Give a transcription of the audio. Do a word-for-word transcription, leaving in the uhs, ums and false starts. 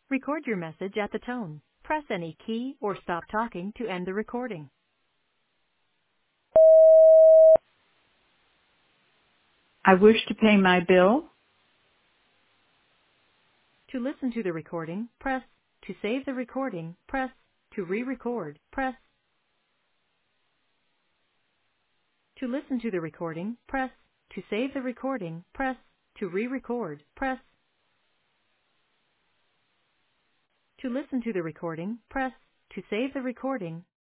Record your message at the tone. Press any key or stop talking to end the recording. I wish to pay my bill. To listen to the recording, press. To save the recording, press. To re-record, press. To listen to the recording, press. To save the recording, press. To re-record, press. To listen to the recording, press. To save the recording,